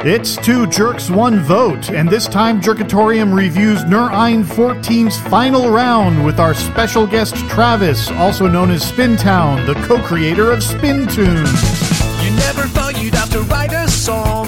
It's 2 Jerks, 1 vote, and this time Jerkatorium reviews Nur Ein 14's final round with our special guest Travis, also known as Spintown, the co-creator of Spin Tunes. You never thought you'd have to write a song